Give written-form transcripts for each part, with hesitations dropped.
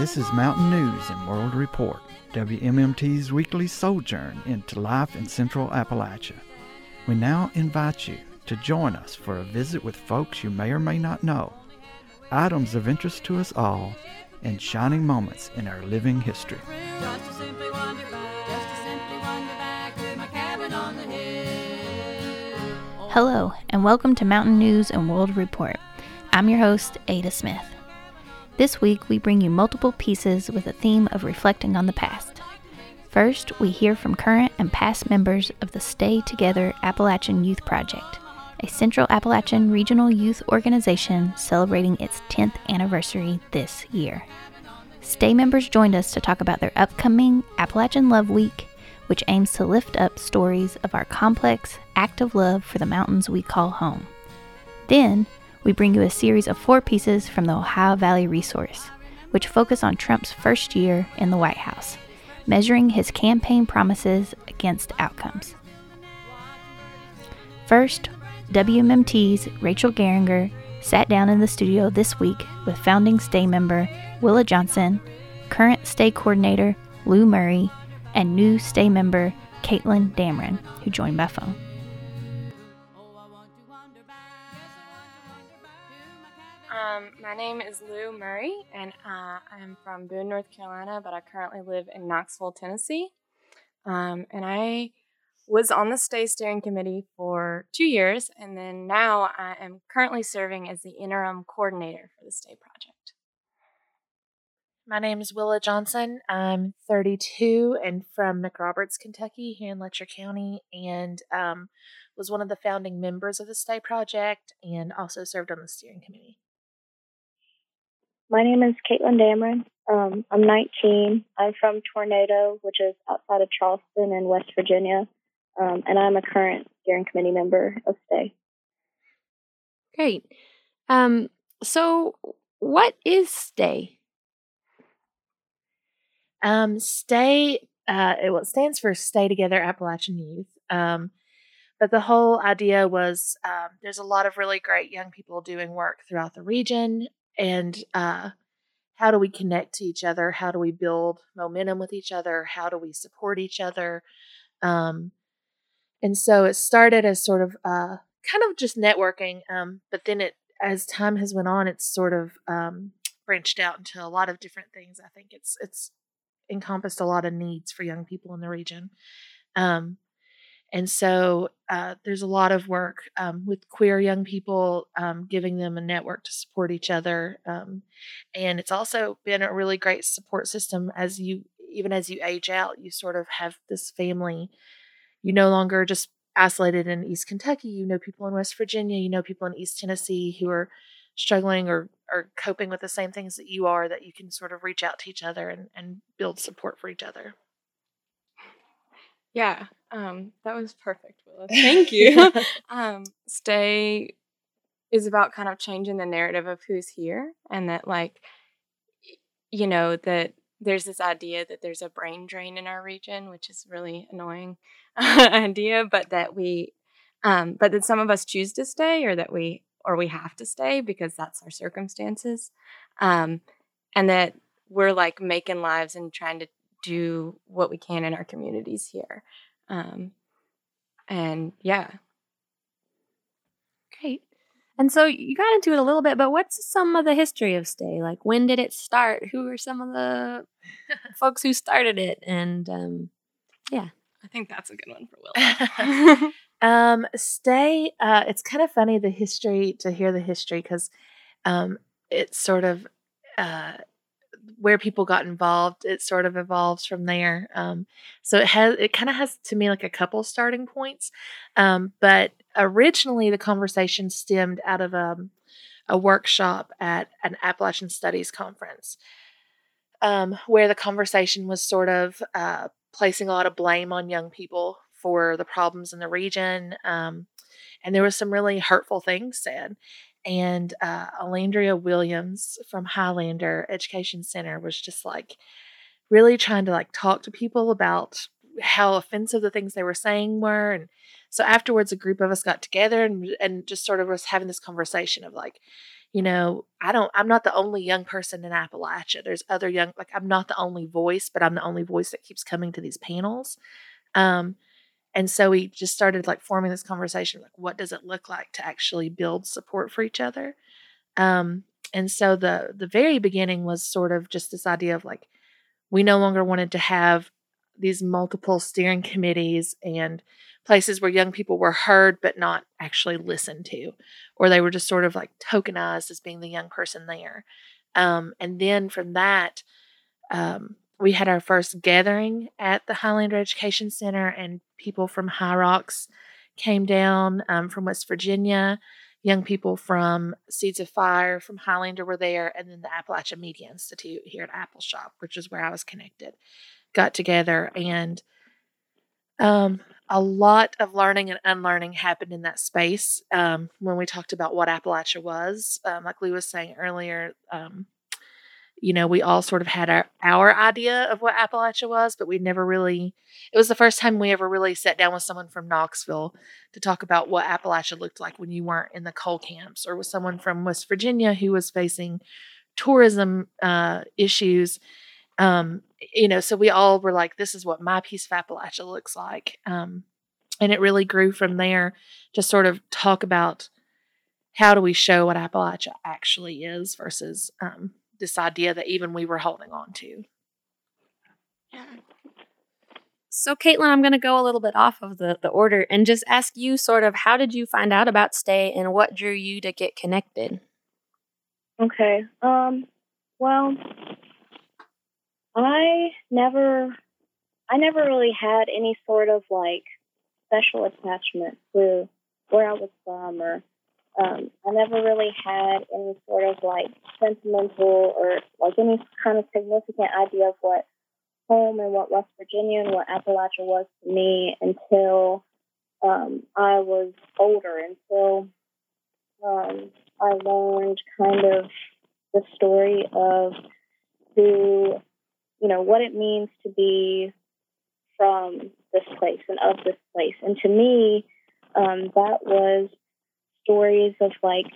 This is Mountain News and World Report, WMMT's weekly sojourn into life in Central Appalachia. We now invite you to join us for a visit with folks you may or may not know, items of interest to us all, and shining moments in our living history. Hello, and welcome to Mountain News and World Report. I'm your host, Ada Smith. This week, we bring you multiple pieces with a theme of reflecting on the past. First, we hear from current and past members of the Stay Together Appalachian Youth Project, a Central Appalachian regional youth organization celebrating its 10th anniversary this year. Stay members joined us to talk about their upcoming Appalachian Love Week, which aims to lift up stories of our complex, active love for the mountains we call home. Then, we bring you a series of 4 pieces from the Ohio Valley Resource, which focus on Trump's first year in the White House, measuring his campaign promises against outcomes. First, WMMT's Rachel Geringer sat down in the studio this week with founding Stay member Willa Johnson, current Stay coordinator Lou Murray, and new Stay member Caitlin Dameron, who joined by phone. My name is Lou Murray, and I'm from Boone, North Carolina, but I currently live in Knoxville, Tennessee. And I was on the Stay Steering Committee for 2 years, and then now I am currently serving as the interim coordinator for the Stay Project. My name is Willa Johnson. I'm 32 and from McRoberts, Kentucky, here in Letcher County, and was one of the founding members of the Stay Project and also served on the steering committee. My name is Caitlin Dameron. I'm 19. I'm from Tornado, which is outside of Charleston in West Virginia, and I'm a current steering committee member of Stay. Great. So what is Stay? Stay, it stands for Stay Together Appalachian Youth. But the whole idea was there's a lot of really great young people doing work throughout the region. And how do we connect to each other? How do we build momentum with each other? How do we support each other? And so it started as sort of kind of just networking. But then as time has went on, it's sort of branched out into a lot of different things. I think it's encompassed a lot of needs for young people in the region. And so there's a lot of work with queer young people, giving them a network to support each other. And it's also been a really great support system even as you age out, you sort of have this family. You no longer just isolated in East Kentucky. You know people in West Virginia. You know people in East Tennessee who are struggling or coping with the same things that you are, that you can sort of reach out to each other and build support for each other. Yeah, that was perfect, Willa. Thank you. Stay is about kind of changing the narrative of who's here, and that, like, that there's this idea that there's a brain drain in our region, which is really annoying idea, but that some of us choose to stay, or we have to stay because that's our circumstances, and that we're like making lives and trying to do what we can in our communities here. And yeah. Great. And so you got into it a little bit, but what's some of the history of Stay? Like, when did it start? Who are some of the folks who started it? And yeah. I think that's a good one for Willa. Stay, it's kind of funny to hear the history, because it's sort of where people got involved. It sort of evolves from there. So it kind of has, to me, like a couple starting points. But originally the conversation stemmed out of a workshop at an Appalachian Studies conference, where the conversation was sort of placing a lot of blame on young people for the problems in the region. And there was some really hurtful things said. And Alandria Williams from Highlander Education Center was just like really trying to like talk to people about how offensive the things they were saying were. And so afterwards, a group of us got together and just sort of was having this conversation of like, I'm not the only young person in Appalachia. There's other I'm not the only voice, but I'm the only voice that keeps coming to these panels. And so we just started forming this conversation, what does it look like to actually build support for each other? And so the very beginning was sort of just this idea of we no longer wanted to have these multiple steering committees and places where young people were heard but not actually listened to, or they were just sort of tokenized as being the young person there. And then from that, we had our first gathering at the Highlander Education Center, and people from High Rocks came down from West Virginia. Young people from Seeds of Fire from Highlander were there, and then the Appalachia Media Institute here at Appalshop, which is where I was connected, got together, and a lot of learning and unlearning happened in that space when we talked about what Appalachia was. Like Lou was saying earlier, we all sort of had our idea of what Appalachia was, but we never really, it was the first time we ever really sat down with someone from Knoxville to talk about what Appalachia looked like when you weren't in the coal camps, or with someone from West Virginia who was facing tourism issues. So we all were like, this is what my piece of Appalachia looks like. And it really grew from there to sort of talk about how do we show what Appalachia actually is versus this idea that even we were holding on to. Yeah. So, Caitlin, I'm going to go a little bit off of the order and just ask you sort of, how did you find out about STAY and what drew you to get connected? Okay. Well, I never really had any sort of special attachment to where I was from, or I never really had any sort of sentimental or any kind of significant idea of what home and what West Virginia and what Appalachia was to me until I was older, until I learned kind of the story of what it means to be from this place and of this place. And to me, that was stories of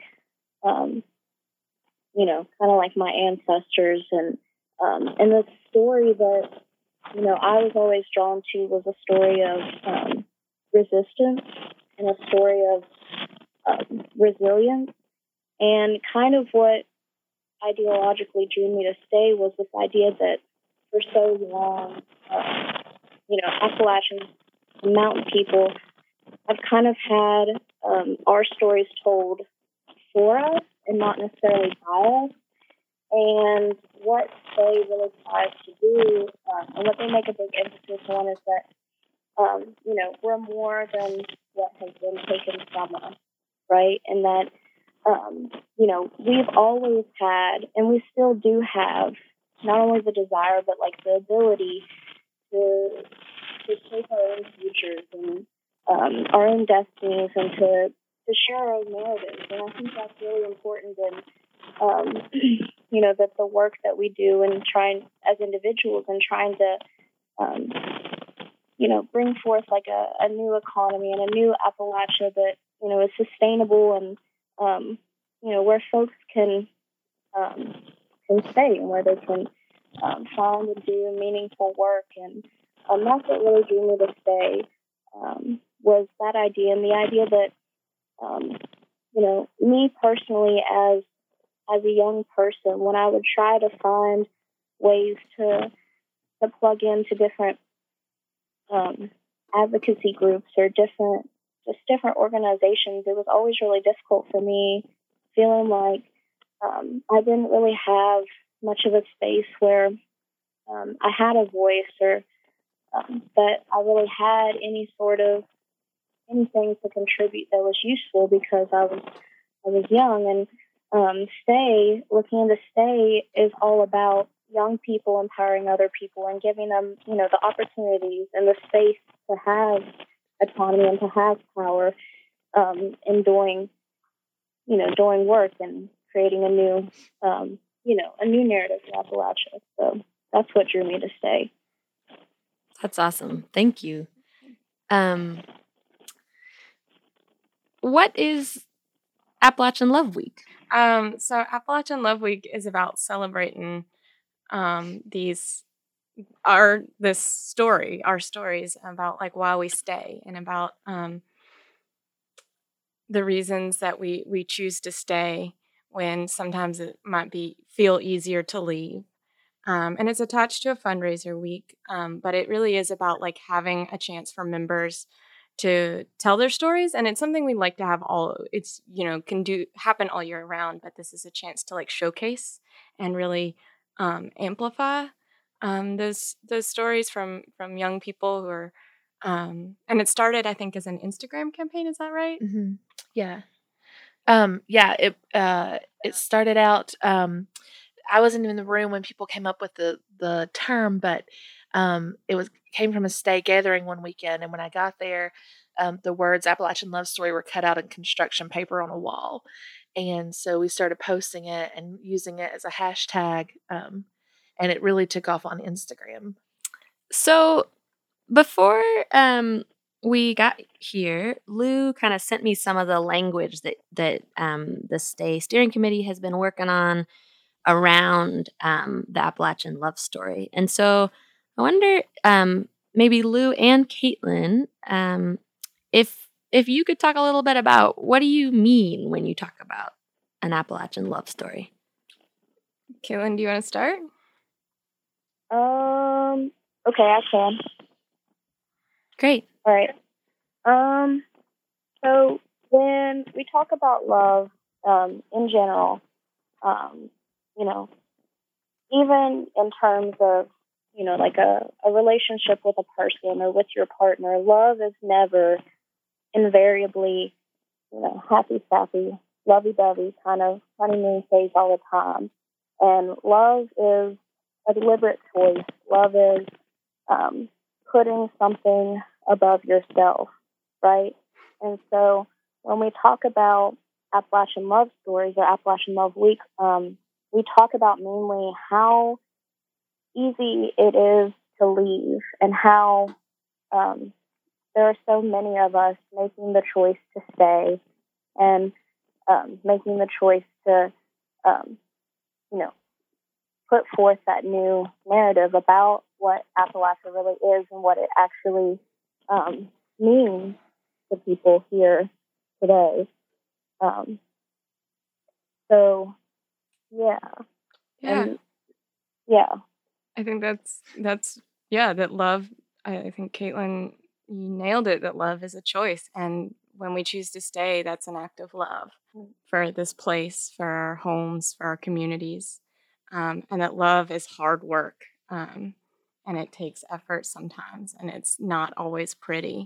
kind of my ancestors, and the story that I was always drawn to was a story of resistance and a story of resilience. And kind of what ideologically drew me to STAY was this idea that for so long, Appalachians, mountain people, have kind of had our stories told for us and not necessarily by us. And what STAY really tries to do, and what they make a big emphasis on, is that, we're more than what has been taken from us, right? And that, we've always had, and we still do have, not only the desire, but the ability to shape our own futures and our own destinies, and to share our own narratives. And I think that's really important in, that the work that we do and trying as individuals and trying to, bring forth a new economy and a new Appalachia that, is sustainable and, where folks can stay and where they can find and do meaningful work. And that's what really drew me to STAY, was that idea, and the idea that, me personally as a young person, when I would try to find ways to plug into different advocacy groups or different organizations, it was always really difficult for me, feeling like I didn't really have much of a space where I had a voice, or that I really had anything to contribute that was useful, because I was young. And looking into STAY is all about young people empowering other people and giving them, the opportunities and the space to have autonomy and to have power in doing work and creating a new narrative for Appalachia. So that's what drew me to STAY. That's awesome. Thank you. What is Appalachian Love Week? So Appalachian Love Week is about celebrating our stories about like why we stay, and about the reasons that we choose to stay when sometimes it might feel easier to leave. And it's attached to a fundraiser week, but it really is about like having a chance for members to tell their stories, and it's something we'd like to have can happen all year round, but this is a chance to like showcase and really amplify those stories from young people who are and it started, I think, as an Instagram campaign. Is that right? Mm-hmm. Yeah. It started out, I wasn't in the room when people came up with the term, but came from a stay gathering one weekend, and when I got there, the words Appalachian Love Story were cut out in construction paper on a wall. And so we started posting it and using it as a hashtag, and it really took off on Instagram. So before we got here, Lou kind of sent me some of the language that the Stay Steering Committee has been working on around the Appalachian Love Story. And so I wonder, maybe Lou and Caitlin, if you could talk a little bit about what do you mean when you talk about an Appalachian love story? Caitlin, do you want to start? Okay, I can. Great. All right. So when we talk about love, in general, even in terms of, like a relationship with a person or with your partner, love is never invariably, happy, sappy, lovey-dovey kind of honeymoon phase all the time. And love is a deliberate choice. Love is putting something above yourself, right? And so when we talk about Appalachian Love Stories or Appalachian Love Week, we talk about mainly how easy it is to leave, and how there are so many of us making the choice to stay, and making the choice to, put forth that new narrative about what Appalachia really is and what it actually means to people here today. So, yeah. And, yeah. I think that love, I think, Caitlin, you nailed it, that love is a choice. And when we choose to stay, that's an act of love for this place, for our homes, for our communities. And that love is hard work. And it takes effort sometimes, and it's not always pretty.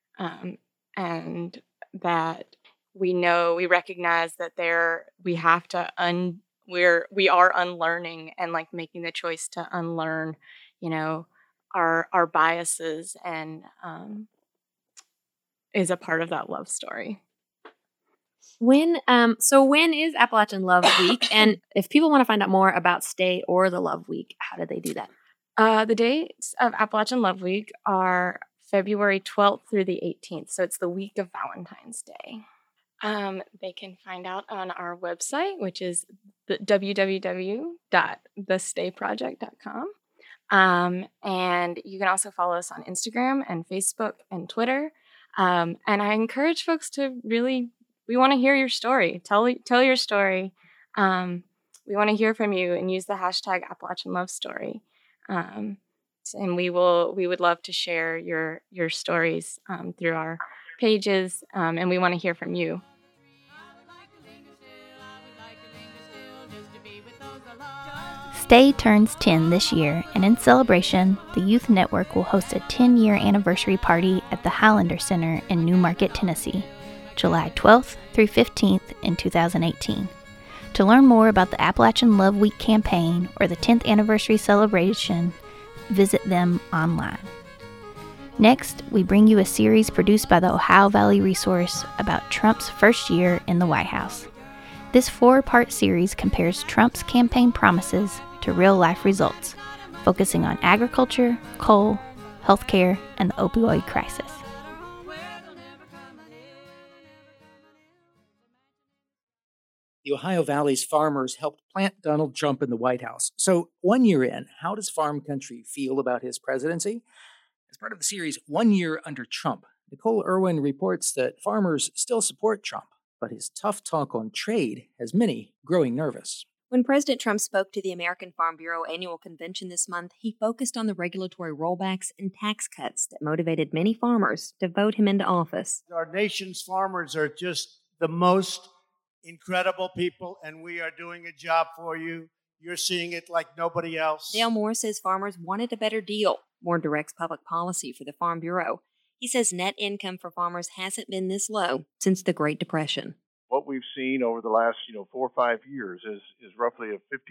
And that we recognize that we have to we are unlearning, and like making the choice to unlearn, our biases, and is a part of that love story. When is Appalachian Love Week? And if people want to find out more about Stay or the Love Week, how do they do that? The dates of Appalachian Love Week are February 12th through the 18th. So it's the week of Valentine's Day. They can find out on our website, which is www.thestayproject.com. And you can also follow us on Instagram and Facebook and Twitter. And I encourage folks to we want to hear your story. Tell your story. We want to hear from you, and use the hashtag Appalachian Love Story. And we would love to share your stories through our pages, and we want to hear from you. Stay turns 10 this year, and in celebration, the Youth Network will host a 10-year anniversary party at the Highlander Center in Newmarket, Tennessee, July 12th through 15th in 2018. To learn more about the Appalachian Love Week campaign or the 10th anniversary celebration, visit them online. Next, we bring you a series produced by the Ohio Valley Resource about Trump's first year in the White House. This 4-part series compares Trump's campaign promises to real-life results, focusing on agriculture, coal, healthcare, and the opioid crisis. The Ohio Valley's farmers helped plant Donald Trump in the White House. So 1 year in, how does farm country feel about his presidency? As part of the series 1 Year Under Trump, Nicole Irwin reports that farmers still support Trump, but his tough talk on trade has many growing nervous. When President Trump spoke to the American Farm Bureau annual convention this month, he focused on the regulatory rollbacks and tax cuts that motivated many farmers to vote him into office. Our nation's farmers are just the most incredible people, and we are doing a job for you. You're seeing it like nobody else. Dale Moore says farmers wanted a better deal. Moore directs public policy for the Farm Bureau. He says net income for farmers hasn't been this low since the Great Depression. What we've seen over the last 4 or 5 years is roughly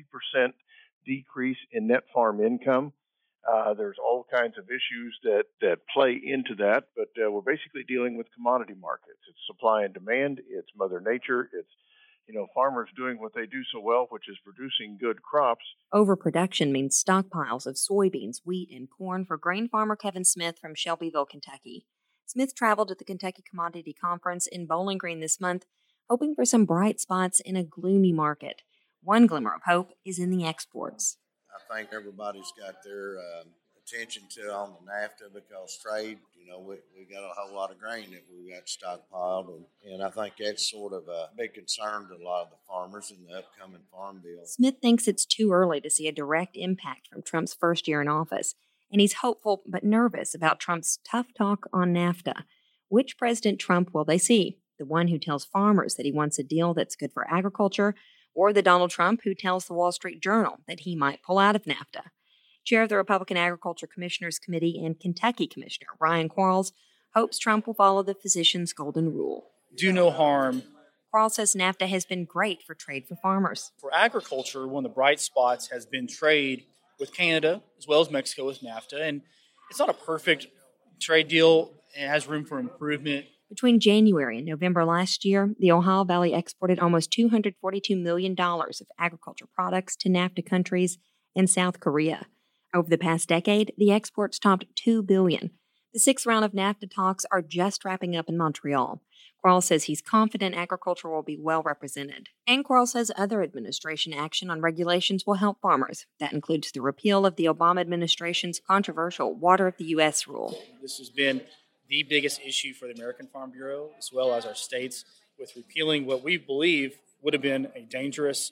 a 50% decrease in net farm income. There's all kinds of issues that play into that, but we're basically dealing with commodity markets. It's supply and demand. It's Mother Nature. It's farmers doing what they do so well, which is producing good crops. Overproduction means stockpiles of soybeans, wheat, and corn for grain farmer Kevin Smith from Shelbyville, Kentucky. Smith traveled to the Kentucky Commodity Conference in Bowling Green this month, hoping for some bright spots in a gloomy market. One glimmer of hope is in the exports. I think everybody's got their attention to on the NAFTA because trade, we got a whole lot of grain that we got stockpiled, and I think that's sort of a big concern to a lot of the farmers in the upcoming farm bill. Smith thinks it's too early to see a direct impact from Trump's first year in office, and he's hopeful but nervous about Trump's tough talk on NAFTA. Which President Trump will they see? The one who tells farmers that he wants a deal that's good for agriculture, or the Donald Trump who tells the Wall Street Journal that he might pull out of NAFTA? Chair of the Republican Agriculture Commissioners Committee and Kentucky Commissioner Ryan Quarles hopes Trump will follow the physician's golden rule. Do no harm. Quarles says NAFTA has been great for trade for farmers. For agriculture, one of the bright spots has been trade with Canada as well as Mexico with NAFTA. And it's not a perfect trade deal. It has room for improvement. Between January and November last year, the Ohio Valley exported almost $242 million of agriculture products to NAFTA countries and South Korea. Over the past decade, the exports topped $2 billion. The sixth round of NAFTA talks are just wrapping up in Montreal. Quarles says he's confident agriculture will be well represented. And Quarles says other administration action on regulations will help farmers. That includes the repeal of the Obama administration's controversial Water of the U.S. rule. This has been the biggest issue for the American Farm Bureau, as well as our states, with repealing what we believe would have been a dangerous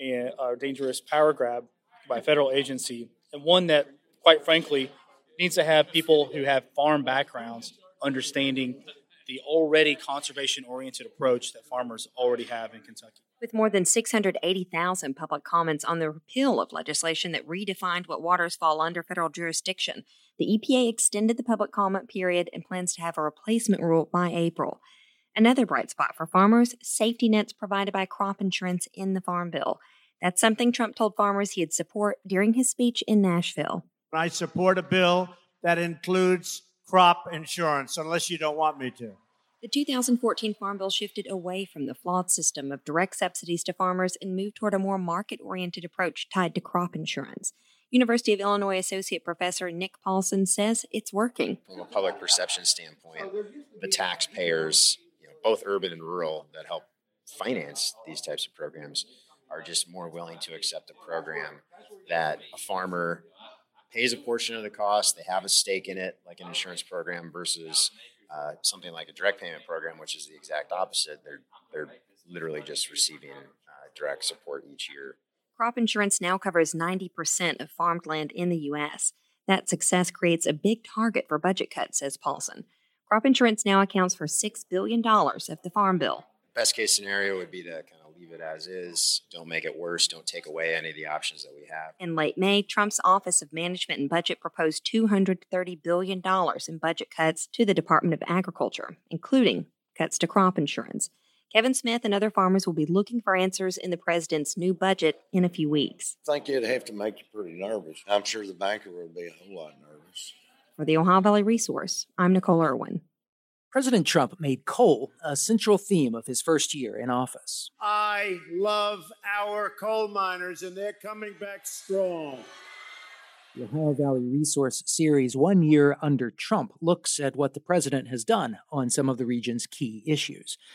power grab by a federal agency, and one that, quite frankly, needs to have people who have farm backgrounds understanding the already conservation-oriented approach that farmers already have in Kentucky. With more than 680,000 public comments on the repeal of legislation that redefined what waters fall under federal jurisdiction, the EPA extended the public comment period and plans to have a replacement rule by April. Another bright spot for farmers, safety nets provided by crop insurance in the Farm Bill. That's something Trump told farmers he'd support during his speech in Nashville. I support a bill that includes crop insurance, unless you don't want me to. The 2014 Farm Bill shifted away from the flawed system of direct subsidies to farmers and moved toward a more market-oriented approach tied to crop insurance. University of Illinois Associate Professor Nick Paulson says it's working. From a public perception standpoint, the taxpayers, both urban and rural, that help finance these types of programs are just more willing to accept a program that a farmer pays a portion of the cost, they have a stake in it, like an insurance program, versus something like a direct payment program, which is the exact opposite. They're literally just receiving direct support each year. Crop insurance now covers 90% of farmed land in the U.S. That success creates a big target for budget cuts, says Paulson. Crop insurance now accounts for $6 billion of the Farm Bill. Best case scenario would be to kind of leave it as is. Don't make it worse. Don't take away any of the options that we have. In late May, Trump's Office of Management and Budget proposed $230 billion in budget cuts to the Department of Agriculture, including cuts to crop insurance. Kevin Smith and other farmers will be looking for answers in the president's new budget in a few weeks. I think it'd have to make you pretty nervous. I'm sure the banker would be a whole lot nervous. For the Ohio Valley Resource, I'm Nicole Irwin. President Trump made coal a central theme of his first year in office. I love our coal miners, and they're coming back strong. The Ohio Valley Resource Series 1 Year Under Trump looks at what the president has done on some of the region's key issues.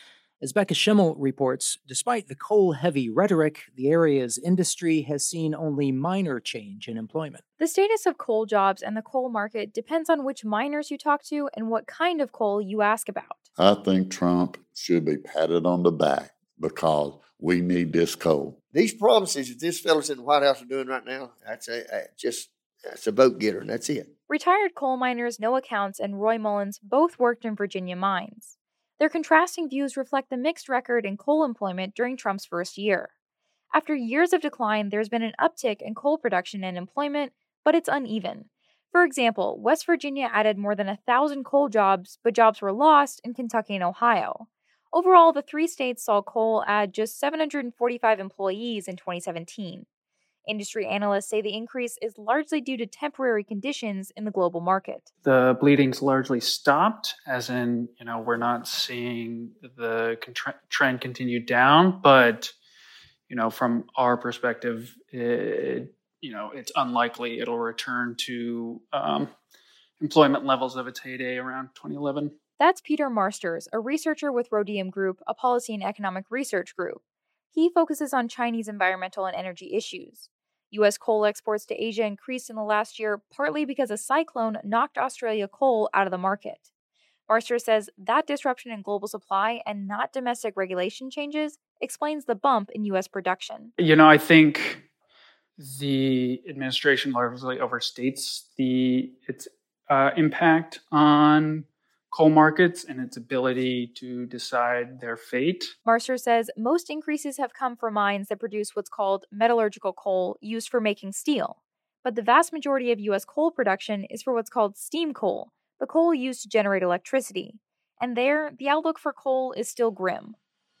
As Becca Schimmel reports, despite the coal-heavy rhetoric, the area's industry has seen only minor change in employment. The status of coal jobs and the coal market depends on which miners you talk to and what kind of coal you ask about. I think Trump should be patted on the back because we need this coal. These promises that this fellow's in the White House are doing right now, that's a vote getter, and that's it. Retired coal miners Noah Counts and Roy Mullins both worked in Virginia mines. Their contrasting views reflect the mixed record in coal employment during Trump's first year. After years of decline, there's been an uptick in coal production and employment, but it's uneven. For example, West Virginia added more than 1,000 coal jobs, but jobs were lost in Kentucky and Ohio. Overall, the three states saw coal add just 745 employees in 2017. Industry analysts say the increase is largely due to temporary conditions in the global market. The bleeding's largely stopped, as in, we're not seeing the trend continue down, but, from our perspective, it's unlikely it'll return to employment levels of its heyday around 2011. That's Peter Marsters, a researcher with Rhodium Group, a policy and economic research group. He focuses on Chinese environmental and energy issues. U.S. coal exports to Asia increased in the last year, partly because a cyclone knocked Australia coal out of the market. Marsters says that disruption in global supply and not domestic regulation changes explains the bump in U.S. production. I think the administration largely overstates its impact on coal markets and its ability to decide their fate. Marsters says most increases have come from mines that produce what's called metallurgical coal used for making steel. But the vast majority of U.S. coal production is for what's called steam coal, the coal used to generate electricity. And there, the outlook for coal is still grim.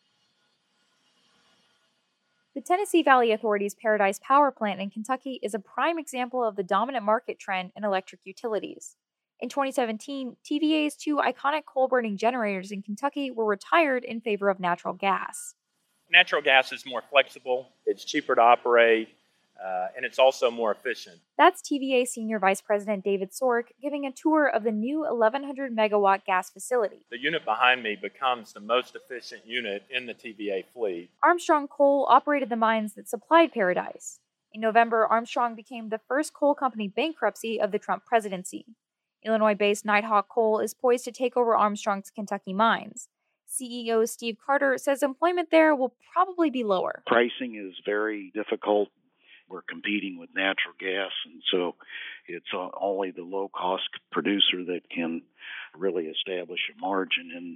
The Tennessee Valley Authority's Paradise Power Plant in Kentucky is a prime example of the dominant market trend in electric utilities. In 2017, TVA's two iconic coal-burning generators in Kentucky were retired in favor of natural gas. Natural gas is more flexible, it's cheaper to operate, and it's also more efficient. That's TVA Senior Vice President David Sork giving a tour of the new 1,100-megawatt gas facility. The unit behind me becomes the most efficient unit in the TVA fleet. Armstrong Coal operated the mines that supplied Paradise. In November, Armstrong became the first coal company bankruptcy of the Trump presidency. Illinois-based Nighthawk Coal is poised to take over Armstrong's Kentucky mines. CEO Steve Carter says employment there will probably be lower. Pricing is very difficult. We're competing with natural gas, and so it's only the low-cost producer that can really establish a margin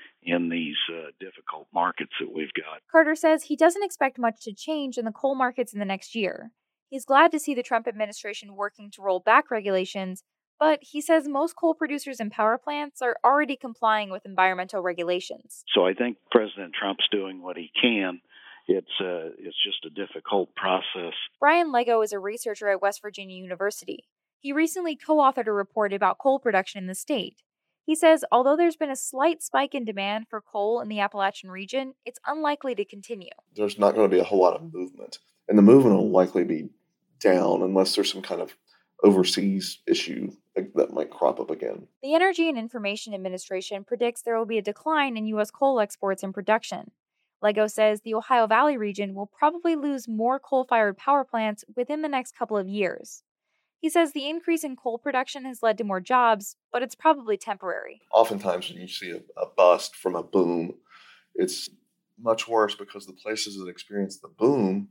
in these difficult markets that we've got. Carter says he doesn't expect much to change in the coal markets in the next year. He's glad to see the Trump administration working to roll back regulations, but he says most coal producers and power plants are already complying with environmental regulations. So I think President Trump's doing what he can. It's just a difficult process. Brian Lego is a researcher at West Virginia University. He recently co-authored a report about coal production in the state. He says although there's been a slight spike in demand for coal in the Appalachian region, it's unlikely to continue. There's not going to be a whole lot of movement, and the movement will likely be down unless there's some kind of overseas issue that might crop up again. The Energy and Information Administration predicts there will be a decline in U.S. coal exports and production. Lego says the Ohio Valley region will probably lose more coal-fired power plants within the next couple of years. He says the increase in coal production has led to more jobs, but it's probably temporary. Oftentimes when you see a bust from a boom, it's much worse because the places that experience the boom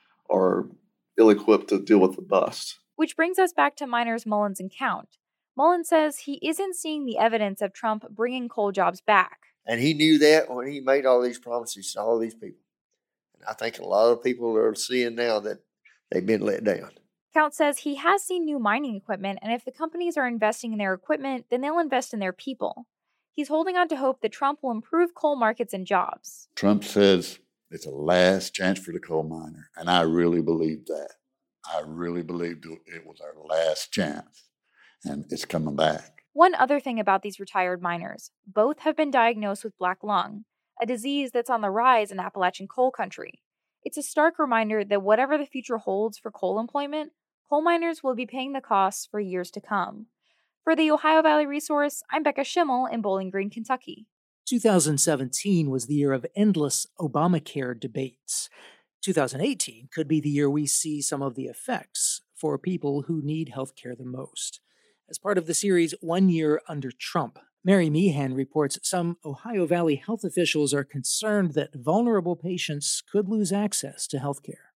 are ill-equipped to deal with the bust. Which brings us back to miners Mullins and Count. Mullins says he isn't seeing the evidence of Trump bringing coal jobs back. And he knew that when he made all these promises to all these people. And I think a lot of people are seeing now that they've been let down. Count says he has seen new mining equipment, and if the companies are investing in their equipment, then they'll invest in their people. He's holding on to hope that Trump will improve coal markets and jobs. Trump says it's a last chance for the coal miner, and I really believe that. I really believed it was our last chance, and it's coming back. One other thing about these retired miners, both have been diagnosed with black lung, a disease that's on the rise in Appalachian coal country. It's a stark reminder that whatever the future holds for coal employment, coal miners will be paying the costs for years to come. For the Ohio Valley Resource, I'm Becca Schimmel in Bowling Green, Kentucky. 2017 was the year of endless Obamacare debates. 2018 could be the year we see some of the effects for people who need health care the most. As part of the series 1 Year Under Trump, Mary Meehan reports some Ohio Valley health officials are concerned that vulnerable patients could lose access to health care.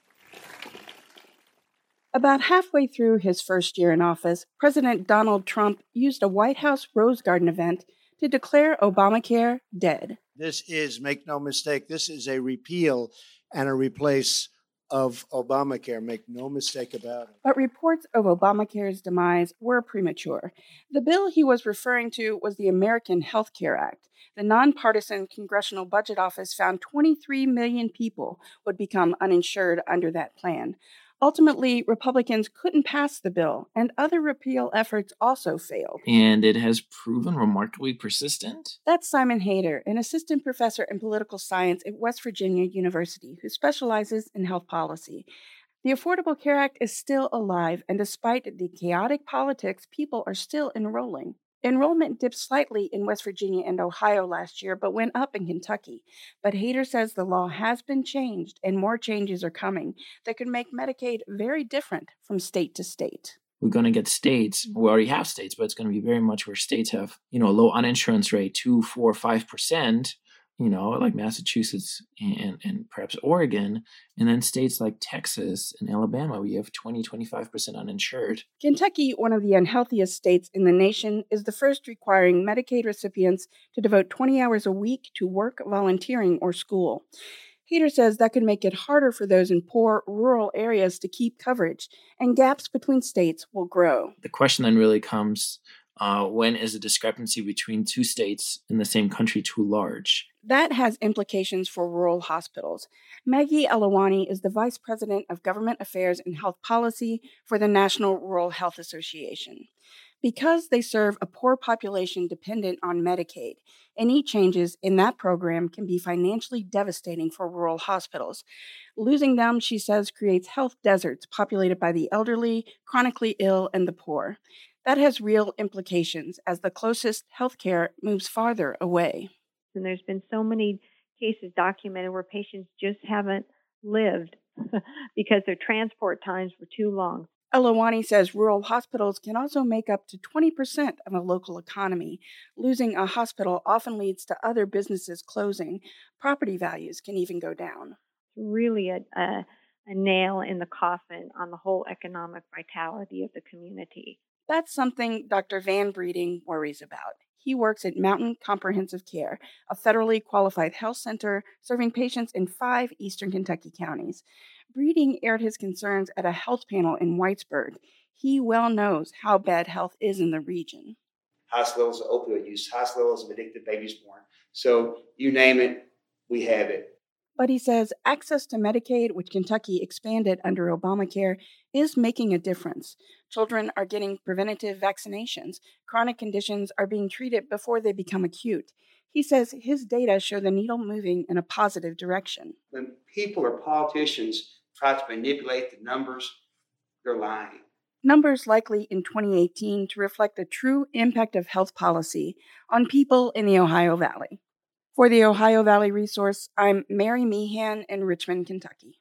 About halfway through his first year in office, President Donald Trump used a White House Rose Garden event to declare Obamacare dead. This is, make no mistake, this is a repeal and a replace of Obamacare. Make no mistake about it. But reports of Obamacare's demise were premature. The bill he was referring to was the American Health Care Act. The nonpartisan Congressional Budget Office found 23 million people would become uninsured under that plan. Ultimately, Republicans couldn't pass the bill, and other repeal efforts also failed. And it has proven remarkably persistent? That's Simon Hayter, an assistant professor in political science at West Virginia University, who specializes in health policy. The Affordable Care Act is still alive, and despite the chaotic politics, people are still enrolling. Enrollment dipped slightly in West Virginia and Ohio last year, but went up in Kentucky. But Hayter says the law has been changed, and more changes are coming that could make Medicaid very different from state to state. We're going to get states, we already have states, but it's going to be very much where states have, a low uninsurance rate, 2, 4, 5%, like Massachusetts and perhaps Oregon, and then states like Texas and Alabama, where you have 20, 25% uninsured. Kentucky, one of the unhealthiest states in the nation, is the first requiring Medicaid recipients to devote 20 hours a week to work, volunteering, or school. Hayter says that could make it harder for those in poor, rural areas to keep coverage, and gaps between states will grow. The question then really comes, when is the discrepancy between two states in the same country too large? That has implications for rural hospitals. Maggie Alawani is the Vice President of Government Affairs and Health Policy for the National Rural Health Association. Because they serve a poor population dependent on Medicaid, any changes in that program can be financially devastating for rural hospitals. Losing them, she says, creates health deserts populated by the elderly, chronically ill, and the poor. That has real implications as the closest health care moves farther away. And there's been so many cases documented where patients just haven't lived because their transport times were too long. Alawani says rural hospitals can also make up to 20% of a local economy. Losing a hospital often leads to other businesses closing. Property values can even go down. Really a nail in the coffin on the whole economic vitality of the community. That's something Dr. Van Breeding worries about. He works at Mountain Comprehensive Care, a federally qualified health center serving patients in 5 eastern Kentucky counties. Breeding aired his concerns at a health panel in Whitesburg. He well knows how bad health is in the region. Highest levels of opioid use, highest levels of addicted babies born. So you name it, we have it. But he says access to Medicaid, which Kentucky expanded under Obamacare, is making a difference. Children are getting preventative vaccinations. Chronic conditions are being treated before they become acute. He says his data show the needle moving in a positive direction. When people or politicians try to manipulate the numbers, they're lying. Numbers likely in 2018 to reflect the true impact of health policy on people in the Ohio Valley. For the Ohio Valley Resource, I'm Mary Meehan in Richmond, Kentucky.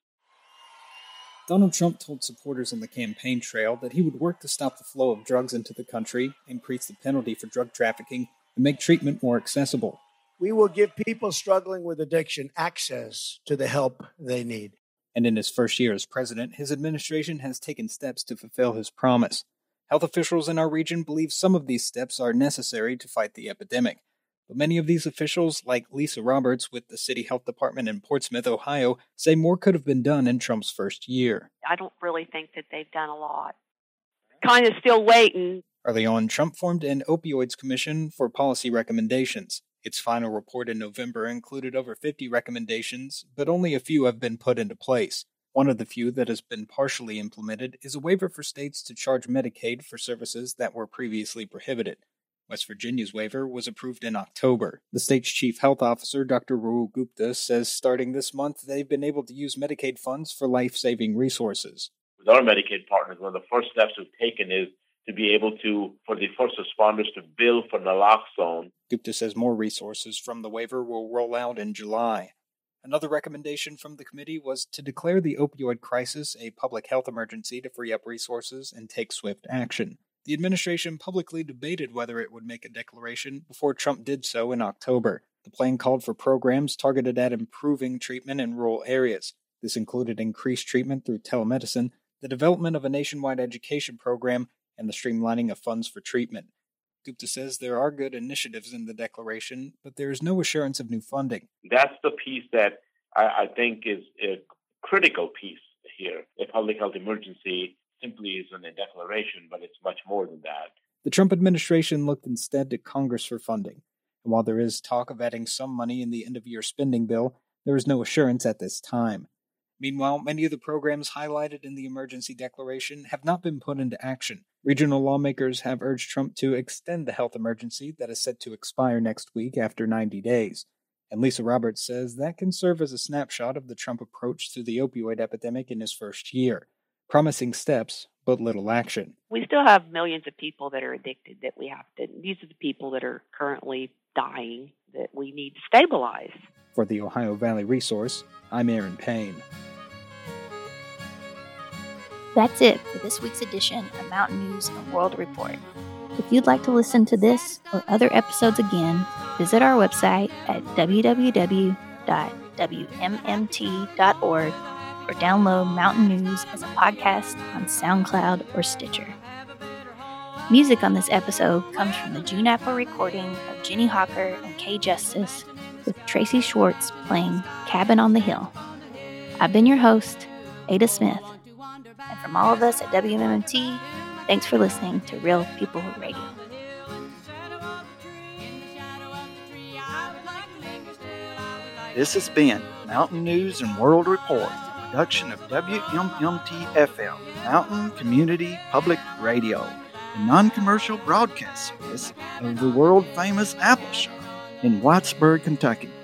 Donald Trump told supporters on the campaign trail that he would work to stop the flow of drugs into the country, increase the penalty for drug trafficking, and make treatment more accessible. We will give people struggling with addiction access to the help they need. And in his first year as president, his administration has taken steps to fulfill his promise. Health officials in our region believe some of these steps are necessary to fight the epidemic. But many of these officials, like Lisa Roberts with the City Health Department in Portsmouth, Ohio, say more could have been done in Trump's first year. I don't really think that they've done a lot. Kind of still waiting. Early on, Trump formed an opioids commission for policy recommendations. Its final report in November included over 50 recommendations, but only a few have been put into place. One of the few that has been partially implemented is a waiver for states to charge Medicaid for services that were previously prohibited. West Virginia's waiver was approved in October. The state's chief health officer, Dr. Rahul Gupta, says starting this month, they've been able to use Medicaid funds for life-saving resources. With our Medicaid partners, one of the first steps we've taken is to be able for the first responders to bill for naloxone. Gupta says more resources from the waiver will roll out in July. Another recommendation from the committee was to declare the opioid crisis a public health emergency to free up resources and take swift action. The administration publicly debated whether it would make a declaration before Trump did so in October. The plan called for programs targeted at improving treatment in rural areas. This included increased treatment through telemedicine, the development of a nationwide education program, and the streamlining of funds for treatment. Gupta says there are good initiatives in the declaration, but there is no assurance of new funding. That's the piece that I think is a critical piece here. A public health emergency simply isn't a declaration, but it's much more than that. The Trump administration looked instead to Congress for funding. And while there is talk of adding some money in the end-of-year spending bill, there is no assurance at this time. Meanwhile, many of the programs highlighted in the emergency declaration have not been put into action. Regional lawmakers have urged Trump to extend the health emergency that is set to expire next week after 90 days. And Lisa Roberts says that can serve as a snapshot of the Trump approach to the opioid epidemic in his first year. Promising steps, but little action. We still have millions of people that are addicted that we have to, these are the people that are currently dying that we need to stabilize. For the Ohio Valley Resource, I'm Aaron Payne. That's it for this week's edition of Mountain News and World Report. If you'd like to listen to this or other episodes again, visit our website at www.wmmt.org or download Mountain News as a podcast on SoundCloud or Stitcher. Music on this episode comes from the June Apple recording of Jenny Hawker and Kay Justice, with Tracy Schwartz playing Cabin on the Hill. I've been your host, Ada Smith. And from all of us at WMMT, thanks for listening to Real People Radio. This has been Mountain News and World Report, a production of WMMT-FM, Mountain Community Public Radio, the non-commercial broadcast service of the world-famous Apple Shop in Whitesburg, Kentucky.